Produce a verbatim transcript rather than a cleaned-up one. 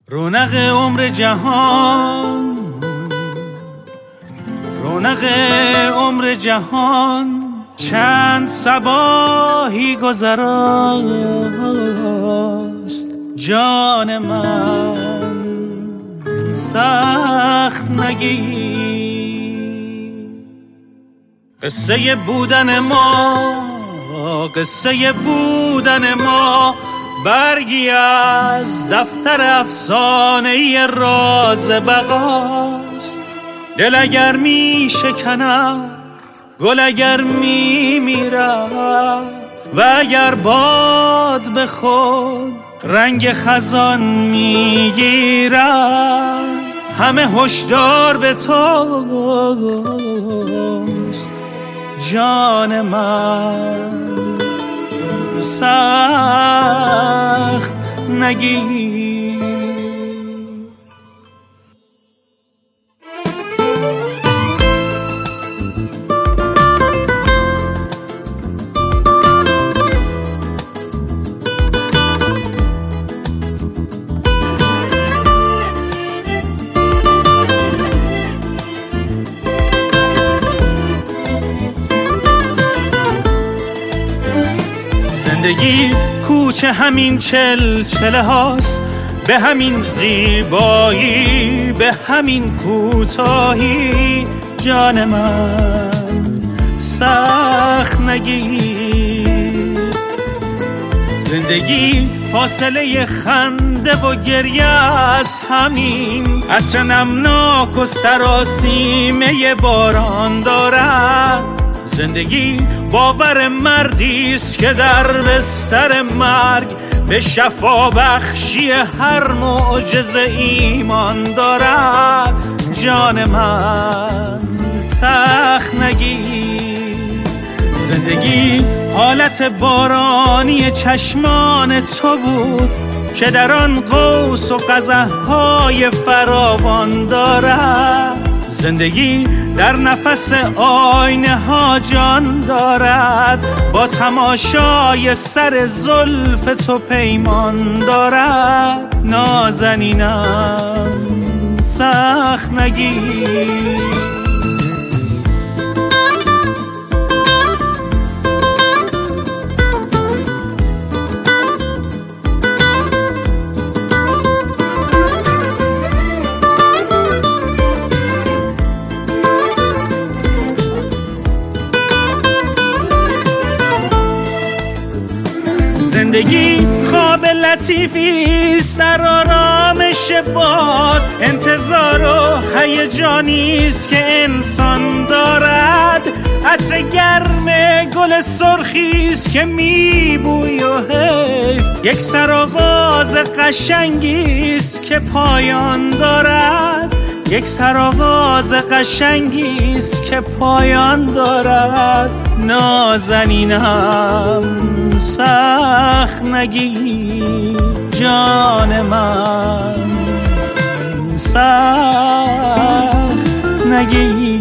رونق عمر جهان، رونق عمر جهان چند صباحی گذراست. جان من سخت نگیر، قصه بودن ما، قصه بودن ما برگی از دفتر افسانه راز بقاست. دل اگر می شکند، گل اگر می میرد، و اگر باد به خود رنگ خزان می گیرد، همه هشدار به توست. جان من سخت نگیر. زندگی کوچه همین چل چله هاست، به همین زیبایی، به همین کوتاهی. جان من سخت نگیر. زندگی فاصله خنده و گریه از همین عطر نمناک و سراسیمه باران دارد. زندگی باور مردیست که در بستر مرگ به شفا بخشی هر معجزه ایمان دارد. جان من سخت نگیر. زندگی حالت بارانی چشمان تو بود که در آن قوس و قزح‌های فراوان دارد. زندگی در نفس آینه ها جان دارد، با تماشای سر زلف تو پیمان دارد. نازنینم سخت نگیر. زندگی خواب لطیفیست در آرامش باد، انتظار و هیجانیست که انسان دارد. عطر گرم گل سرخیست که میبوی و حیف، یک سرآغاز قشنگیست که پایان دارد. یک سرآغاز قشنگیست که پایان دارد. نازنینم سخت نگیر. جان من سخت نگیر.